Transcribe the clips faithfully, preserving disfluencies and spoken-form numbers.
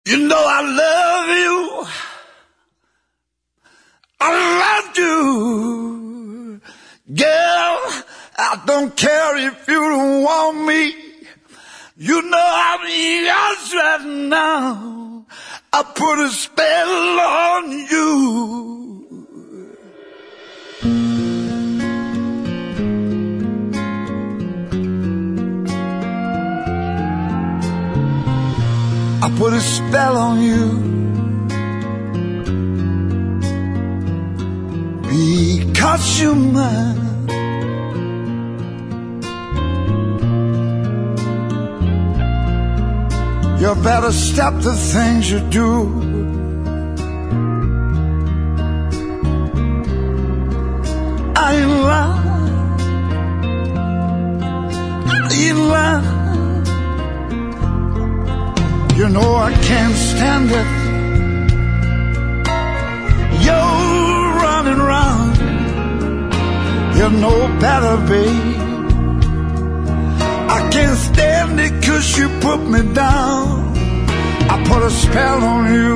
You know I love you. I love you. Girl, I don't care if you don't want me. You know I'm yours right now. I put a spell on you. I put a spell on you because you're mine. You better stop the things you do. I ain't lying. I ain't lying. You know I can't stand it. You're running round. You know better, babe. I can't stand it 'cause you put me down. I put a spell on you.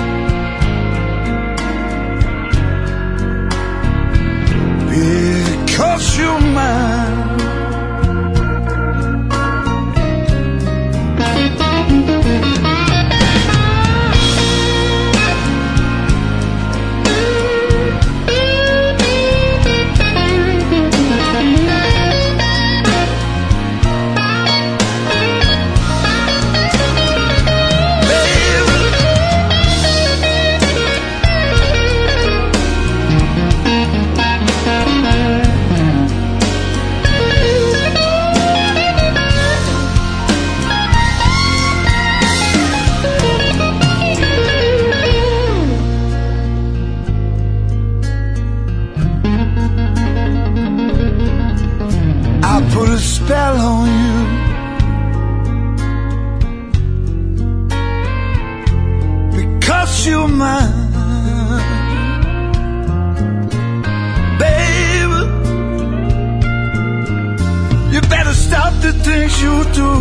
Because you're mine. Spell on you. Because you're mine. Baby, you better stop the things you do.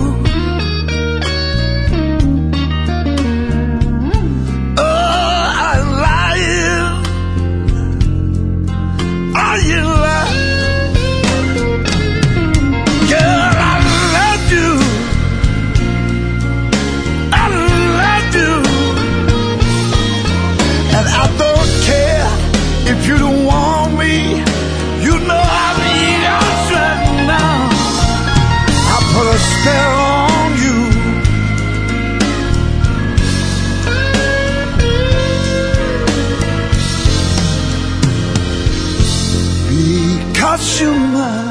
Oh, I'm lying. Are you lying? If you don't want me, you know I'm yours right now. I put a spell on you. Because you're mine.